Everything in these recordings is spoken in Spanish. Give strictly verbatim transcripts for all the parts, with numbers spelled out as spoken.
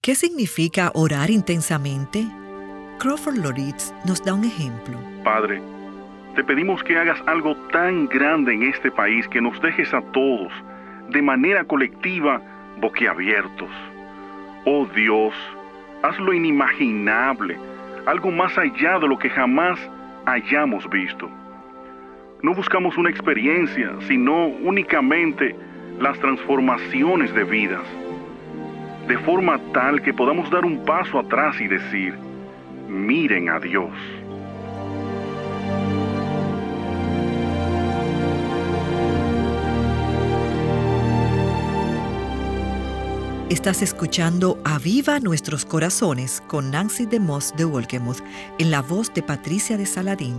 ¿Qué significa orar intensamente? Crawford Loritz nos da un ejemplo. Padre, te pedimos que hagas algo tan grande en este país que nos dejes a todos, de manera colectiva, boquiabiertos. Oh Dios, haz lo inimaginable, algo más allá de lo que jamás hayamos visto. No buscamos una experiencia, sino únicamente las transformaciones de vidas, de forma tal que podamos dar un paso atrás y decir, miren a Dios. Estás escuchando Aviva Nuestros Corazones con Nancy DeMoss de Wolgemuth en la voz de Patricia de Saladín.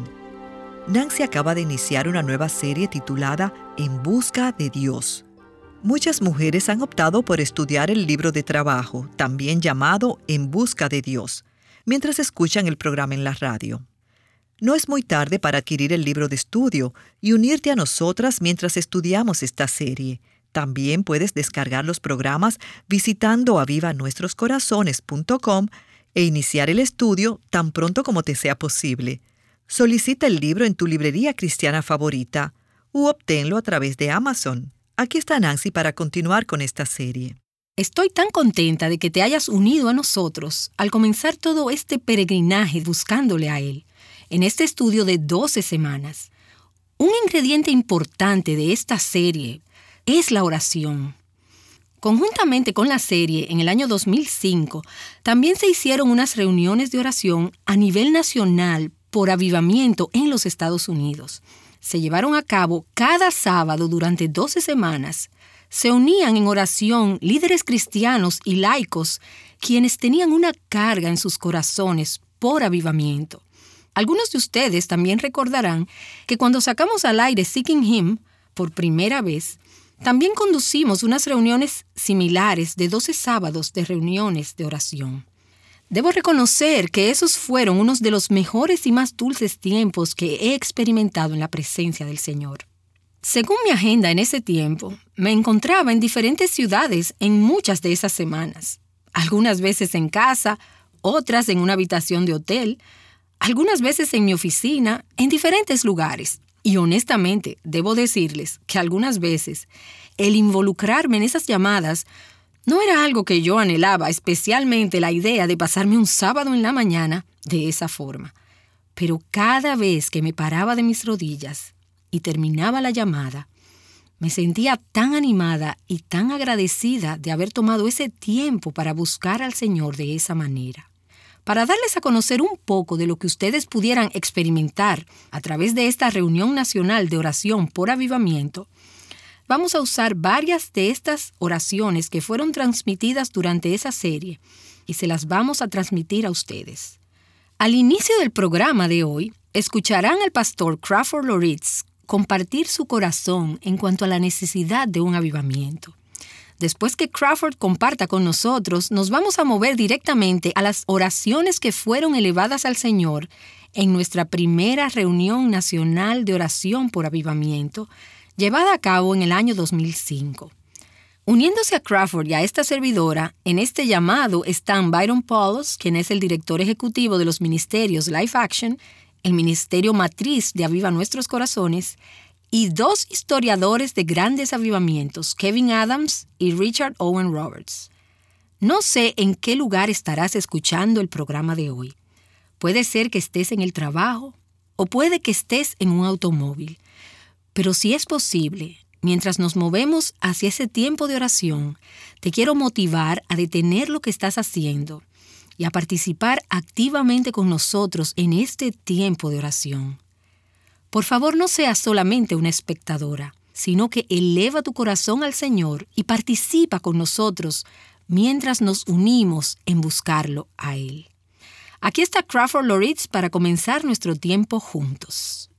Nancy acaba de iniciar una nueva serie titulada En Busca de Dios. Muchas mujeres han optado por estudiar el libro de trabajo, también llamado En Busca de Dios, mientras escuchan el programa en la radio. No es muy tarde para adquirir el libro de estudio y unirte a nosotras mientras estudiamos esta serie. También puedes descargar los programas visitando aviva nuestros corazones punto com e iniciar el estudio tan pronto como te sea posible. Solicita el libro en tu librería cristiana favorita u obténlo a través de Amazon. Aquí está Nancy para continuar con esta serie. Estoy tan contenta de que te hayas unido a nosotros al comenzar todo este peregrinaje buscándole a Él, en este estudio de doce semanas. Un ingrediente importante de esta serie es la oración. Conjuntamente con la serie, en el año dos mil cinco, también se hicieron unas reuniones de oración a nivel nacional por avivamiento en los Estados Unidos. Se llevaron a cabo cada sábado durante doce semanas. Se unían en oración líderes cristianos y laicos, quienes tenían una carga en sus corazones por avivamiento. Algunos de ustedes también recordarán que cuando sacamos al aire Seeking Him por primera vez, también conducimos unas reuniones similares de doce sábados de reuniones de oración. Debo reconocer que esos fueron unos de los mejores y más dulces tiempos que he experimentado en la presencia del Señor. Según mi agenda en ese tiempo, me encontraba en diferentes ciudades en muchas de esas semanas. Algunas veces en casa, otras en una habitación de hotel, algunas veces en mi oficina, en diferentes lugares. Y honestamente, debo decirles que algunas veces el involucrarme en esas llamadas no era algo que yo anhelaba, especialmente la idea de pasarme un sábado en la mañana de esa forma. Pero cada vez que me paraba de mis rodillas y terminaba la llamada, me sentía tan animada y tan agradecida de haber tomado ese tiempo para buscar al Señor de esa manera. Para darles a conocer un poco de lo que ustedes pudieran experimentar a través de esta reunión nacional de oración por avivamiento, vamos a usar varias de estas oraciones que fueron transmitidas durante esa serie y se las vamos a transmitir a ustedes. Al inicio del programa de hoy, escucharán al pastor Crawford Loritz compartir su corazón en cuanto a la necesidad de un avivamiento. Después que Crawford comparta con nosotros, nos vamos a mover directamente a las oraciones que fueron elevadas al Señor en nuestra primera reunión nacional de oración por avivamiento, llevada a cabo en el año dos mil cinco. Uniéndose a Crawford y a esta servidora, en este llamado están Byron Paulos, quien es el director ejecutivo de los ministerios Life Action, el ministerio matriz de Aviva Nuestros Corazones, y dos historiadores de grandes avivamientos, Kevin Adams y Richard Owen Roberts. No sé en qué lugar estarás escuchando el programa de hoy. Puede ser que estés en el trabajo o puede que estés en un automóvil. Pero si es posible, mientras nos movemos hacia ese tiempo de oración, te quiero motivar a detener lo que estás haciendo y a participar activamente con nosotros en este tiempo de oración. Por favor, no seas solamente una espectadora, sino que eleva tu corazón al Señor y participa con nosotros mientras nos unimos en buscarlo a Él. Aquí está Crawford Loritz para comenzar nuestro tiempo juntos.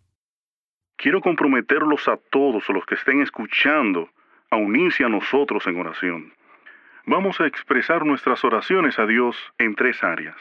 Quiero comprometerlos a todos los que estén escuchando a unirse a nosotros en oración. Vamos a expresar nuestras oraciones a Dios en tres áreas.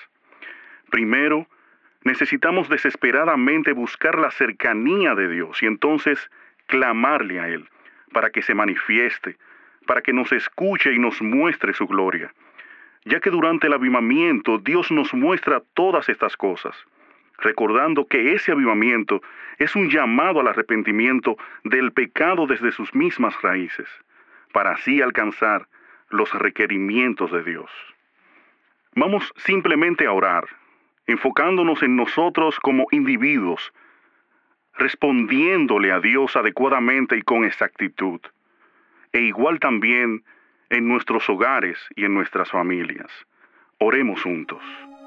Primero, necesitamos desesperadamente buscar la cercanía de Dios y entonces clamarle a Él para que se manifieste, para que nos escuche y nos muestre su gloria. ya que durante el avivamiento Dios nos muestra todas estas cosas, recordando que ese avivamiento es un llamado al arrepentimiento del pecado desde sus mismas raíces, para así alcanzar los requerimientos de Dios. Vamos simplemente a orar, enfocándonos en nosotros como individuos, respondiéndole a Dios adecuadamente y con exactitud, e igual también en nuestros hogares y en nuestras familias. Oremos juntos.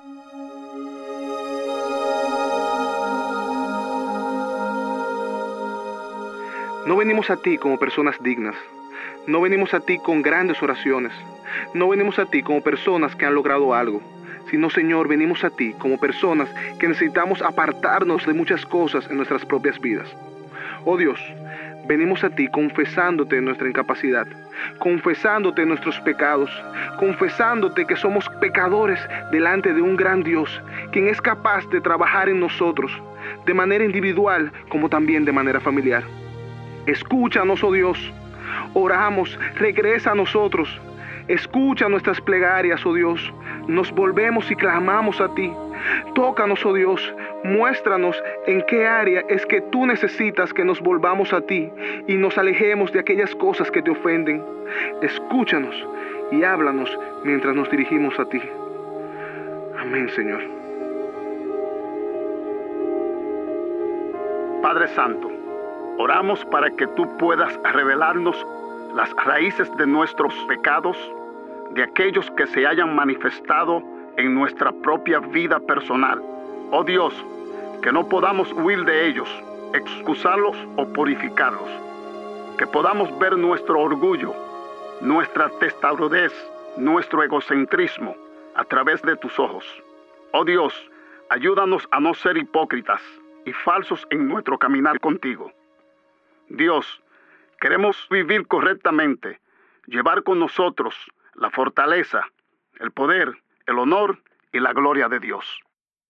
No venimos a ti como personas dignas. No venimos a ti con grandes oraciones. No venimos a ti como personas que han logrado algo. Sino, Señor, venimos a ti como personas que necesitamos apartarnos de muchas cosas en nuestras propias vidas. Oh Dios, venimos a ti confesándote nuestra incapacidad, confesándote nuestros pecados, confesándote que somos pecadores delante de un gran Dios, quien es capaz de trabajar en nosotros, de manera individual como también de manera familiar. Escúchanos, oh Dios, oramos, regresa a nosotros, escucha nuestras plegarias, oh Dios, nos volvemos y clamamos a ti. Tócanos, oh Dios, muéstranos en qué área es que tú necesitas que nos volvamos a ti y nos alejemos de aquellas cosas que te ofenden. Escúchanos y háblanos mientras nos dirigimos a ti. Amén, Señor. Padre Santo, oramos para que tú puedas revelarnos las raíces de nuestros pecados, de aquellos que se hayan manifestado en nuestra propia vida personal. Oh Dios, que no podamos huir de ellos, excusarlos o purificarlos. Que podamos ver nuestro orgullo, nuestra testarudez, nuestro egocentrismo a través de tus ojos. Oh Dios, ayúdanos a no ser hipócritas y falsos en nuestro caminar contigo. Dios, queremos vivir correctamente, llevar con nosotros la fortaleza, el poder, el honor y la gloria de Dios.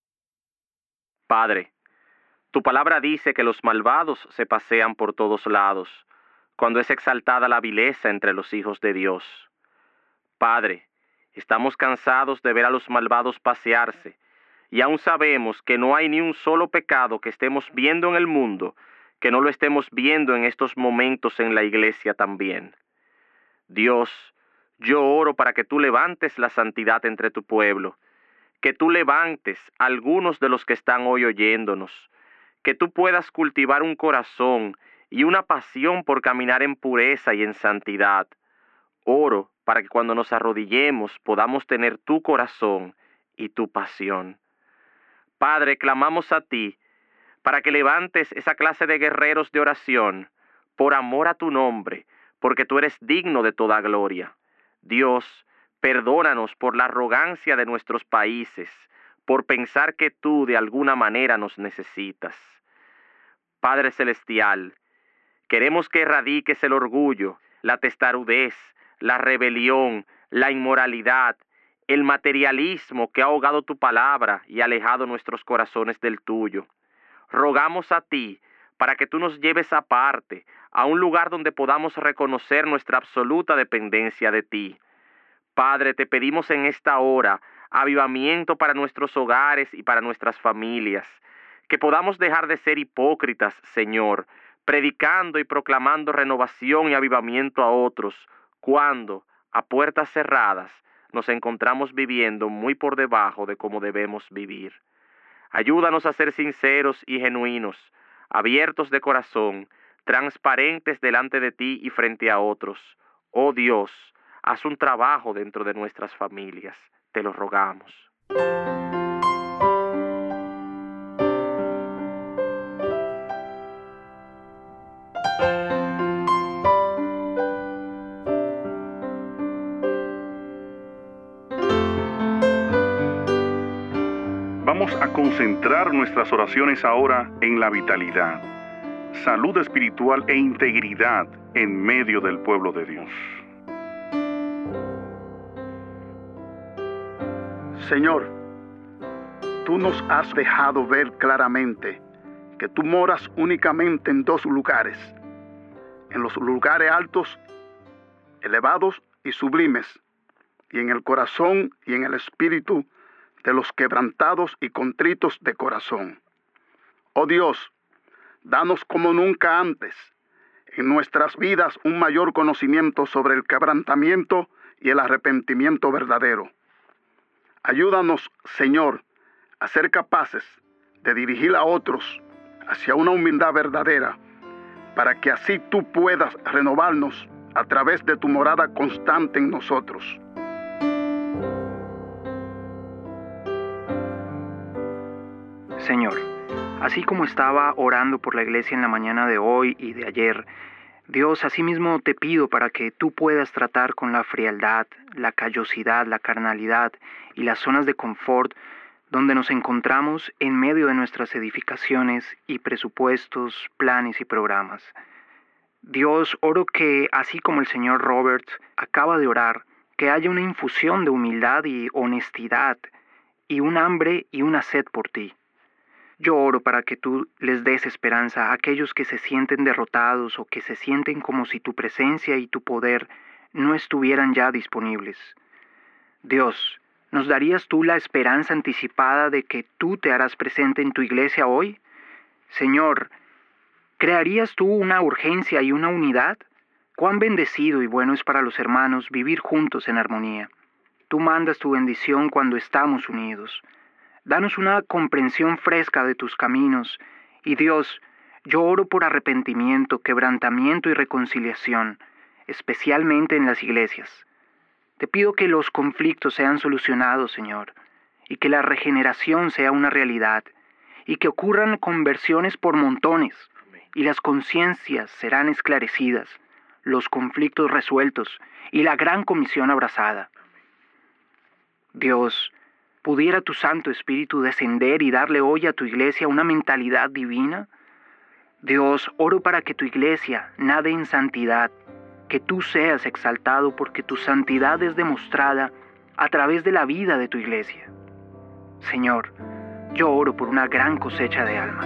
Padre, tu palabra dice que los malvados se pasean por todos lados, cuando es exaltada la vileza entre los hijos de Dios. Padre, estamos cansados de ver a los malvados pasearse, y aún sabemos que no hay ni un solo pecado que estemos viendo en el mundo que no lo estemos viendo en estos momentos en la iglesia también. Dios, yo oro para que tú levantes la santidad entre tu pueblo, que tú levantes a algunos de los que están hoy oyéndonos, que tú puedas cultivar un corazón y una pasión por caminar en pureza y en santidad. Oro para que cuando nos arrodillemos podamos tener tu corazón y tu pasión. Padre, clamamos a ti para que levantes esa clase de guerreros de oración por amor a tu nombre, porque tú eres digno de toda gloria. Dios, perdónanos por la arrogancia de nuestros países, por pensar que tú de alguna manera nos necesitas. Padre Celestial, queremos que erradiques el orgullo, la testarudez, la rebelión, la inmoralidad, el materialismo que ha ahogado tu palabra y alejado nuestros corazones del tuyo. Rogamos a ti para que tú nos lleves aparte, a un lugar donde podamos reconocer nuestra absoluta dependencia de ti. Padre, te pedimos en esta hora avivamiento para nuestros hogares y para nuestras familias, que podamos dejar de ser hipócritas, Señor, predicando y proclamando renovación y avivamiento a otros, cuando, a puertas cerradas, nos encontramos viviendo muy por debajo de cómo debemos vivir. Ayúdanos a ser sinceros y genuinos, abiertos de corazón, transparentes delante de ti y frente a otros. Oh Dios, haz un trabajo dentro de nuestras familias. Te lo rogamos. Vamos a concentrar nuestras oraciones ahora en la vitalidad, salud espiritual e integridad en medio del pueblo de Dios. Señor, tú nos has dejado ver claramente que tú moras únicamente en dos lugares, en los lugares altos, elevados y sublimes, y en el corazón y en el espíritu de los quebrantados y contritos de corazón. Oh Dios, danos como nunca antes en nuestras vidas un mayor conocimiento sobre el quebrantamiento y el arrepentimiento verdadero. Ayúdanos, Señor, a ser capaces de dirigir a otros hacia una humildad verdadera, para que así tú puedas renovarnos a través de tu morada constante en nosotros. Señor, así como estaba orando por la iglesia en la mañana de hoy y de ayer, Dios, asimismo te pido para que tú puedas tratar con la frialdad, la callosidad, la carnalidad y las zonas de confort donde nos encontramos en medio de nuestras edificaciones y presupuestos, planes y programas. Dios, oro que, así como el señor Robert acaba de orar, que haya una infusión de humildad y honestidad y un hambre y una sed por ti. Yo oro para que tú les des esperanza a aquellos que se sienten derrotados o que se sienten como si tu presencia y tu poder no estuvieran ya disponibles. Dios, ¿nos darías tú la esperanza anticipada de que tú te harás presente en tu iglesia hoy? Señor, ¿crearías tú una urgencia y una unidad? Cuán bendecido y bueno es para los hermanos vivir juntos en armonía. Tú mandas tu bendición cuando estamos unidos. Danos una comprensión fresca de tus caminos. Y Dios, yo oro por arrepentimiento, quebrantamiento y reconciliación, especialmente en las iglesias. Te pido que los conflictos sean solucionados, Señor, y que la regeneración sea una realidad, y que ocurran conversiones por montones, y las conciencias serán esclarecidas, los conflictos resueltos, y la gran comisión abrazada. Dios, ¿pudiera tu Santo Espíritu descender y darle hoy a tu iglesia una mentalidad divina? Dios, oro para que tu iglesia nade en santidad, que tú seas exaltado porque tu santidad es demostrada a través de la vida de tu iglesia. Señor, yo oro por una gran cosecha de almas.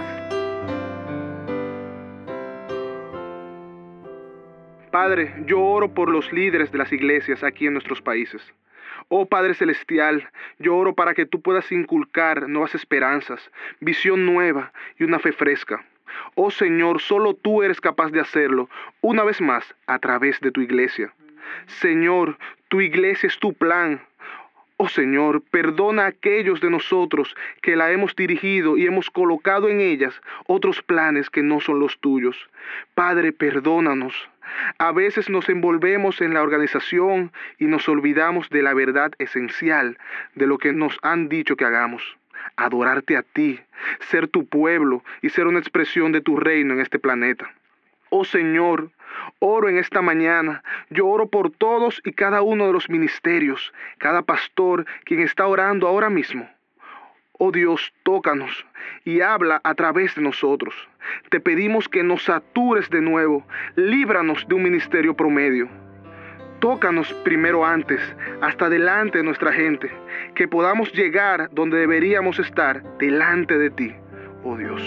Padre, yo oro por los líderes de las iglesias aquí en nuestros países. Oh Padre Celestial, yo oro para que tú puedas inculcar nuevas esperanzas, visión nueva y una fe fresca. Oh Señor, solo tú eres capaz de hacerlo, una vez más, a través de tu iglesia. Señor, tu iglesia es tu plan. Oh Señor, perdona a aquellos de nosotros que la hemos dirigido y hemos colocado en ellas otros planes que no son los tuyos. Padre, perdónanos. A veces nos envolvemos en la organización y nos olvidamos de la verdad esencial de lo que nos han dicho que hagamos. Adorarte a ti, ser tu pueblo y ser una expresión de tu reino en este planeta. Oh Señor, oro en esta mañana, yo oro por todos y cada uno de los ministerios, cada pastor quien está orando ahora mismo. Oh Dios, tócanos y habla a través de nosotros. Te pedimos que nos satures de nuevo, líbranos de un ministerio promedio. Tócanos primero antes, hasta delante de nuestra gente, que podamos llegar donde deberíamos estar, delante de ti, oh Dios.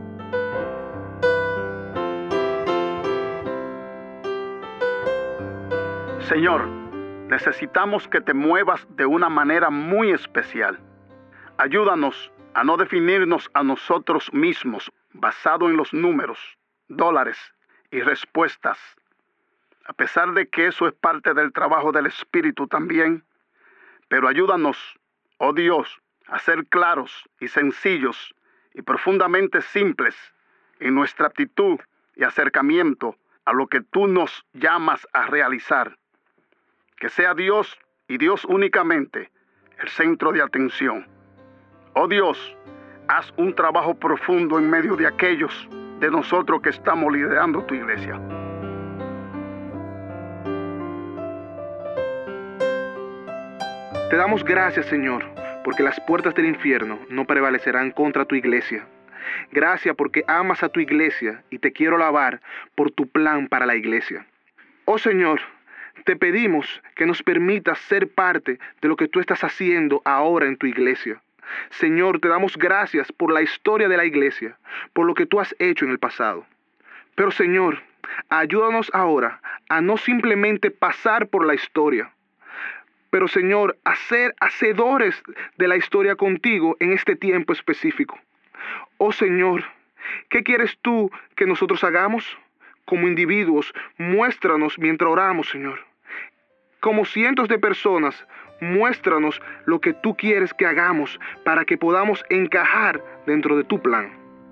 Señor, necesitamos que te muevas de una manera muy especial. Ayúdanos a no definirnos a nosotros mismos basado en los números, dólares y respuestas. A pesar de que eso es parte del trabajo del Espíritu también, pero ayúdanos, oh Dios, a ser claros y sencillos y profundamente simples en nuestra actitud y acercamiento a lo que tú nos llamas a realizar. Que sea Dios y Dios únicamente el centro de atención. Oh Dios, haz un trabajo profundo en medio de aquellos de nosotros que estamos liderando tu iglesia. Te damos gracias, Señor, porque las puertas del infierno no prevalecerán contra tu iglesia. Gracias porque amas a tu iglesia y te quiero alabar por tu plan para la iglesia. Oh Señor, te pedimos que nos permitas ser parte de lo que tú estás haciendo ahora en tu iglesia. Señor, te damos gracias por la historia de la iglesia, por lo que tú has hecho en el pasado. Pero Señor, ayúdanos ahora a no simplemente pasar por la historia, pero Señor, a ser hacedores de la historia contigo en este tiempo específico. Oh Señor, ¿qué quieres tú que nosotros hagamos? Como individuos, muéstranos mientras oramos, Señor. Como cientos de personas, muéstranos lo que tú quieres que hagamos para que podamos encajar dentro de tu plan.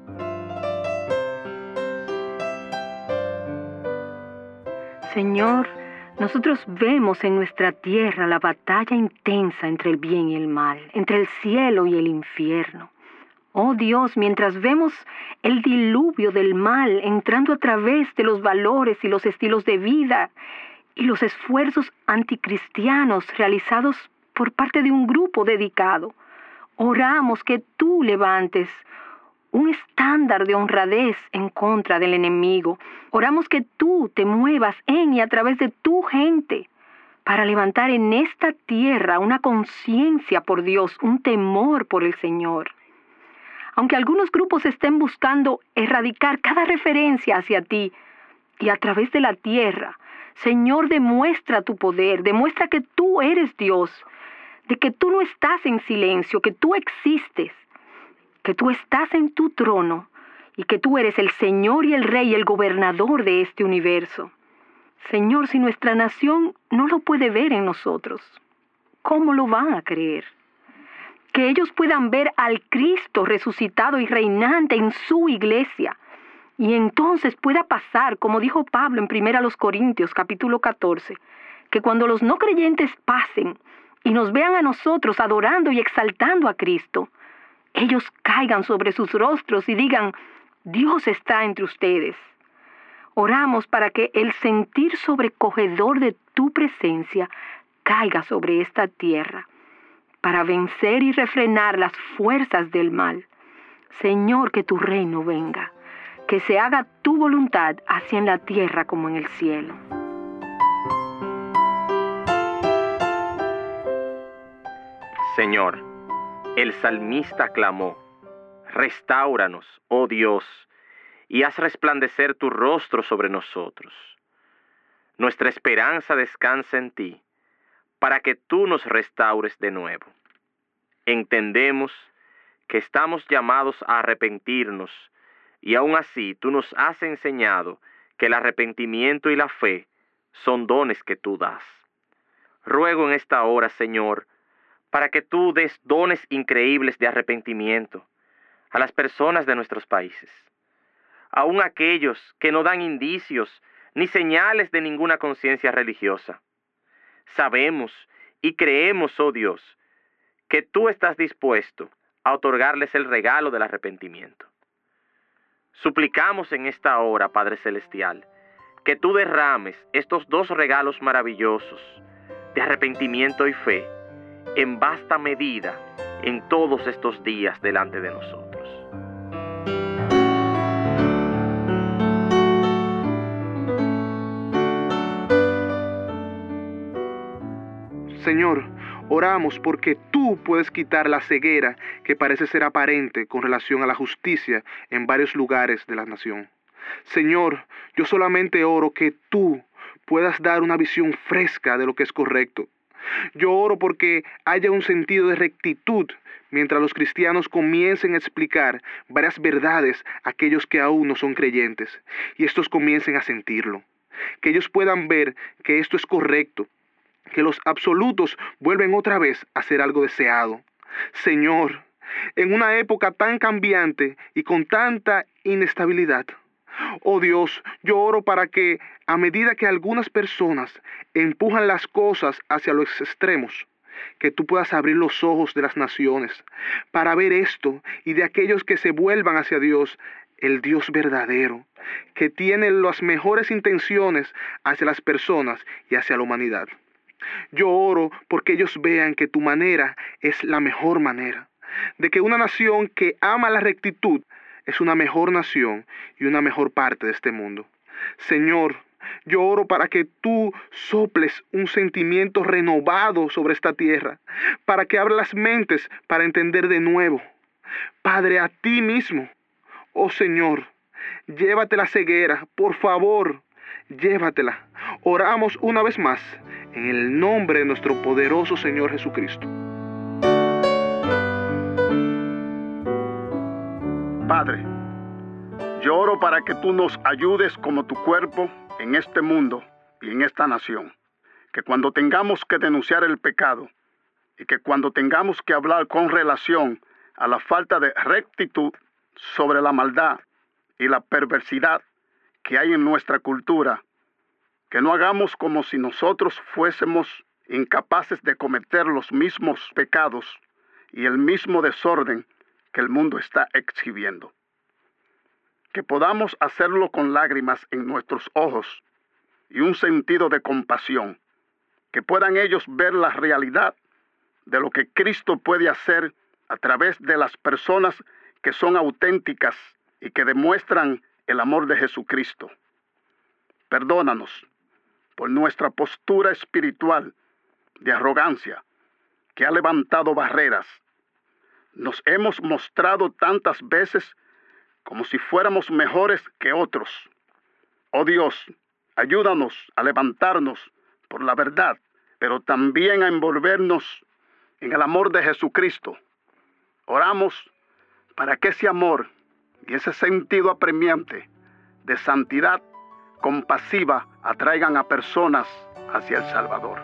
Señor, nosotros vemos en nuestra tierra la batalla intensa entre el bien y el mal, entre el cielo y el infierno. Oh Dios, mientras vemos el diluvio del mal entrando a través de los valores y los estilos de vida y los esfuerzos anticristianos realizados por parte de un grupo dedicado, oramos que tú levantes un estándar de honradez en contra del enemigo. Oramos que tú te muevas en y a través de tu gente para levantar en esta tierra una conciencia por Dios, un temor por el Señor. Aunque algunos grupos estén buscando erradicar cada referencia hacia ti y a través de la tierra, Señor, demuestra tu poder, demuestra que tú eres Dios, de que tú no estás en silencio, que tú existes, que tú estás en tu trono y que tú eres el Señor y el Rey, el gobernador de este universo. Señor, si nuestra nación no lo puede ver en nosotros, ¿cómo lo van a creer? Que ellos puedan ver al Cristo resucitado y reinante en su iglesia. Y entonces pueda pasar, como dijo Pablo en primera los Corintios, capítulo catorce, que cuando los no creyentes pasen y nos vean a nosotros adorando y exaltando a Cristo, ellos caigan sobre sus rostros y digan, Dios está entre ustedes. Oramos para que el sentir sobrecogedor de tu presencia caiga sobre esta tierra, para vencer y refrenar las fuerzas del mal. Señor, que tu reino venga, que se haga tu voluntad, así en la tierra como en el cielo. Señor, el salmista clamó, restáuranos, oh Dios, y haz resplandecer tu rostro sobre nosotros. Nuestra esperanza descansa en ti, para que tú nos restaures de nuevo. Entendemos que estamos llamados a arrepentirnos, y aún así tú nos has enseñado que el arrepentimiento y la fe son dones que tú das. Ruego en esta hora, Señor, para que tú des dones increíbles de arrepentimiento a las personas de nuestros países, aun aquellos que no dan indicios ni señales de ninguna conciencia religiosa. Sabemos y creemos, oh Dios, que tú estás dispuesto a otorgarles el regalo del arrepentimiento. Suplicamos en esta hora, Padre Celestial, que tú derrames estos dos regalos maravillosos de arrepentimiento y fe en vasta medida en todos estos días delante de nosotros. Señor, oramos porque tú puedes quitar la ceguera que parece ser aparente con relación a la justicia en varios lugares de la nación. Señor, yo solamente oro que tú puedas dar una visión fresca de lo que es correcto. Yo oro porque haya un sentido de rectitud mientras los cristianos comiencen a explicar varias verdades a aquellos que aún no son creyentes y estos comiencen a sentirlo. Que ellos puedan ver que esto es correcto, que los absolutos vuelven otra vez a ser algo deseado. Señor, en una época tan cambiante y con tanta inestabilidad, oh Dios, yo oro para que a medida que algunas personas empujan las cosas hacia los extremos, que tú puedas abrir los ojos de las naciones para ver esto y de aquellos que se vuelvan hacia Dios, el Dios verdadero, que tiene las mejores intenciones hacia las personas y hacia la humanidad. Yo oro porque ellos vean que tu manera es la mejor manera, de que una nación que ama la rectitud es una mejor nación y una mejor parte de este mundo. Señor, yo oro para que tú soples un sentimiento renovado sobre esta tierra, para que abra las mentes para entender de nuevo. Padre, a ti mismo, oh Señor, llévate la ceguera, por favor, llévatela. Oramos una vez más en el nombre de nuestro poderoso Señor Jesucristo. Padre, yo oro para que tú nos ayudes como tu cuerpo en este mundo y en esta nación. Que cuando tengamos que denunciar el pecado y que cuando tengamos que hablar con relación a la falta de rectitud sobre la maldad y la perversidad que hay en nuestra cultura, que no hagamos como si nosotros fuésemos incapaces de cometer los mismos pecados y el mismo desorden que el mundo está exhibiendo. Que podamos hacerlo con lágrimas en nuestros ojos y un sentido de compasión. Que puedan ellos ver la realidad de lo que Cristo puede hacer a través de las personas que son auténticas y que demuestran el amor de Jesucristo. Perdónanos por nuestra postura espiritual de arrogancia que ha levantado barreras. Nos hemos mostrado tantas veces como si fuéramos mejores que otros. Oh Dios, ayúdanos a levantarnos por la verdad, pero también a envolvernos en el amor de Jesucristo. Oramos para que ese amor y ese sentido apremiante de santidad compasiva atraigan a personas hacia el Salvador.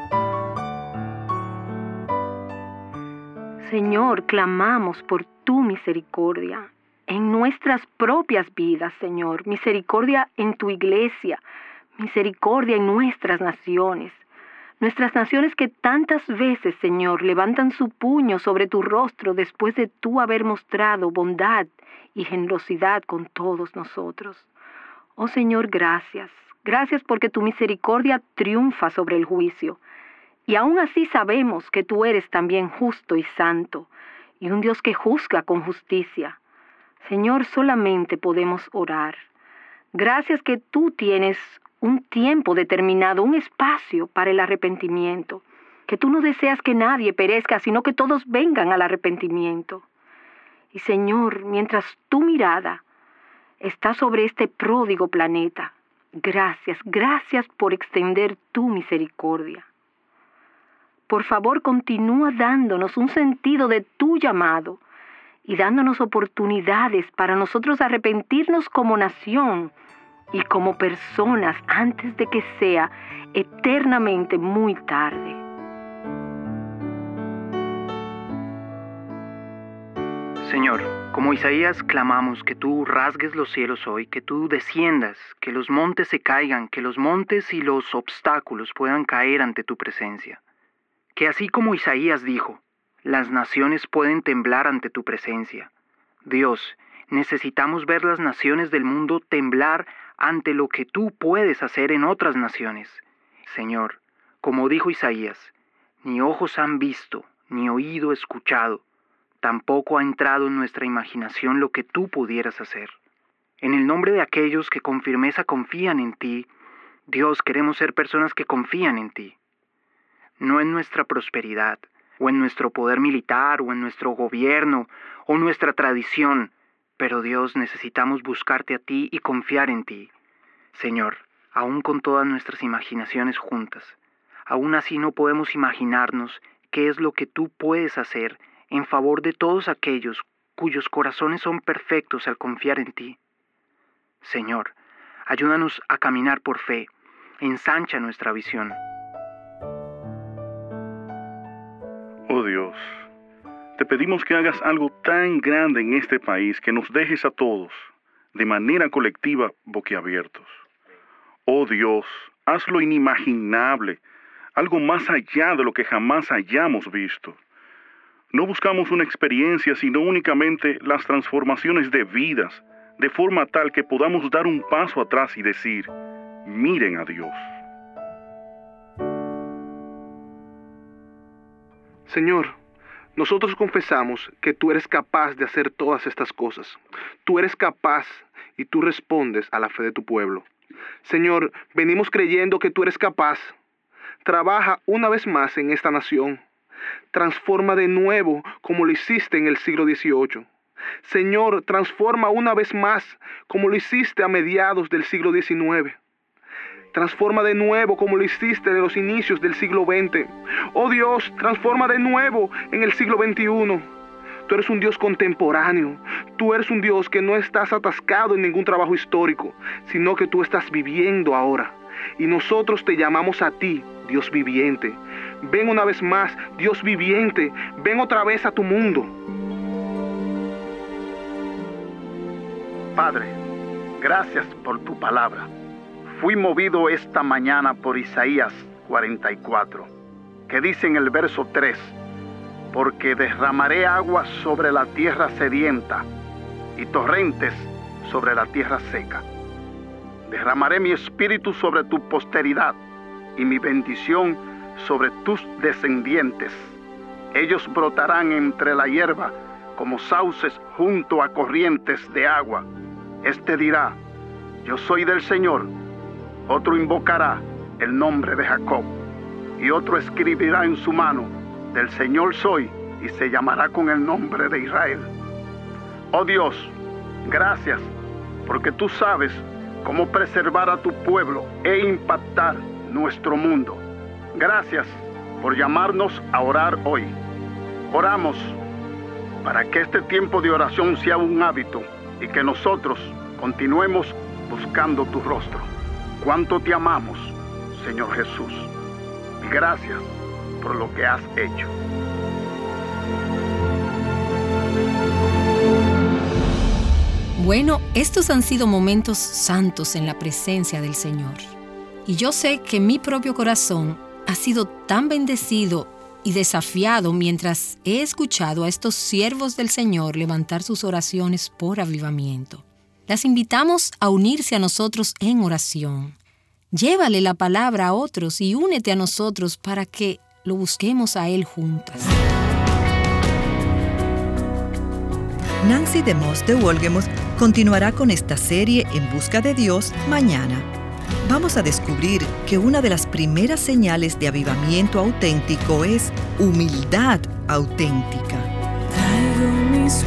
Señor, clamamos por tu misericordia en nuestras propias vidas, Señor. Misericordia en tu iglesia, misericordia en nuestras naciones. Nuestras naciones que tantas veces, Señor, levantan su puño sobre tu rostro después de tú haber mostrado bondad y generosidad con todos nosotros. Oh Señor, gracias. Gracias porque tu misericordia triunfa sobre el juicio. Y aún así sabemos que tú eres también justo y santo, y un Dios que juzga con justicia. Señor, solamente podemos orar. Gracias que tú tienes un tiempo determinado, un espacio para el arrepentimiento, que tú no deseas que nadie perezca, sino que todos vengan al arrepentimiento. Y Señor, mientras tu mirada está sobre este pródigo planeta, gracias, gracias por extender tu misericordia. Por favor, continúa dándonos un sentido de tu llamado y dándonos oportunidades para nosotros arrepentirnos como nación y como personas antes de que sea eternamente muy tarde. Señor, como Isaías clamamos que tú rasgues los cielos hoy, que tú desciendas, que los montes se caigan, que los montes y los obstáculos puedan caer ante tu presencia. Que así como Isaías dijo, las naciones pueden temblar ante tu presencia. Dios, necesitamos ver las naciones del mundo temblar ante lo que tú puedes hacer en otras naciones. Señor, como dijo Isaías, ni ojos han visto, ni oído escuchado, tampoco ha entrado en nuestra imaginación lo que tú pudieras hacer. En el nombre de aquellos que con firmeza confían en ti, Dios, queremos ser personas que confían en ti. No en nuestra prosperidad, o en nuestro poder militar, o en nuestro gobierno, o nuestra tradición, pero Dios, necesitamos buscarte a ti y confiar en ti. Señor, aún con todas nuestras imaginaciones juntas, aún así no podemos imaginarnos qué es lo que tú puedes hacer en favor de todos aquellos cuyos corazones son perfectos al confiar en ti. Señor, ayúdanos a caminar por fe, ensancha nuestra visión. Oh Dios, te pedimos que hagas algo tan grande en este país que nos dejes a todos, de manera colectiva, boquiabiertos. Oh Dios, haz lo inimaginable, algo más allá de lo que jamás hayamos visto. No buscamos una experiencia, sino únicamente las transformaciones de vidas, de forma tal que podamos dar un paso atrás y decir, miren a Dios. Señor, nosotros confesamos que tú eres capaz de hacer todas estas cosas. Tú eres capaz y tú respondes a la fe de tu pueblo. Señor, venimos creyendo que tú eres capaz. Trabaja una vez más en esta nación. Transforma de nuevo como lo hiciste en el siglo dieciocho. Señor, transforma una vez más como lo hiciste a mediados del siglo diecinueve. transforma de nuevo como lo hiciste en los inicios del siglo veinte. Oh Dios, transforma de nuevo en el siglo veintiuno. Tú eres un Dios contemporáneo. Tú eres un Dios que no estás atascado en ningún trabajo histórico, sino que tú estás viviendo ahora. Y nosotros te llamamos a ti, Dios viviente. Ven una vez más, Dios viviente. Ven otra vez a tu mundo. Padre, gracias por tu palabra. Fui movido esta mañana por Isaías cuarenta y cuatro, que dice en el verso tres, porque derramaré agua sobre la tierra sedienta y torrentes sobre la tierra seca. Derramaré mi espíritu sobre tu posteridad y mi bendición sobre tus descendientes. Ellos brotarán entre la hierba como sauces junto a corrientes de agua. Este dirá, yo soy del Señor. Otro invocará el nombre de Jacob. Y otro escribirá en su mano, del Señor soy, y se llamará con el nombre de Israel. Oh Dios, gracias, porque tú sabes cómo preservar a tu pueblo e impactar nuestro mundo. Gracias por llamarnos a orar hoy. Oramos para que este tiempo de oración sea un hábito y que nosotros continuemos buscando tu rostro. Cuánto te amamos, Señor Jesús. Y gracias por lo que has hecho. Bueno, estos han sido momentos santos en la presencia del Señor. Y yo sé que mi propio corazón ha sido tan bendecido y desafiado mientras he escuchado a estos siervos del Señor levantar sus oraciones por avivamiento. Las invitamos a unirse a nosotros en oración. Llévale la palabra a otros y únete a nosotros para que lo busquemos a Él juntas. Nancy DeMoss de Wolgemuth continuará con esta serie En Busca de Dios mañana. Vamos a descubrir que una de las primeras señales de avivamiento auténtico es humildad auténtica. Traigo mis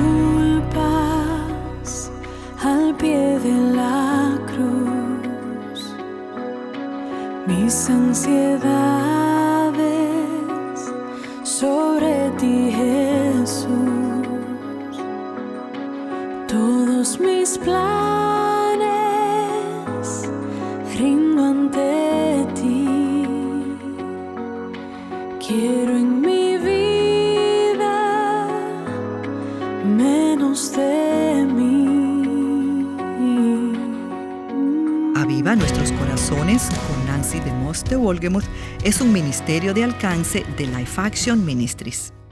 culpas al pie de la cruz, mis ansiedades sobre ti, Jesús. Todos mis planes rindo ante ti. Quiero en mi vida menos de mí. Aviva Nuestros Corazones con Nancy DeMoss de Wolgemuth es un ministerio de alcance de Life Action Ministries.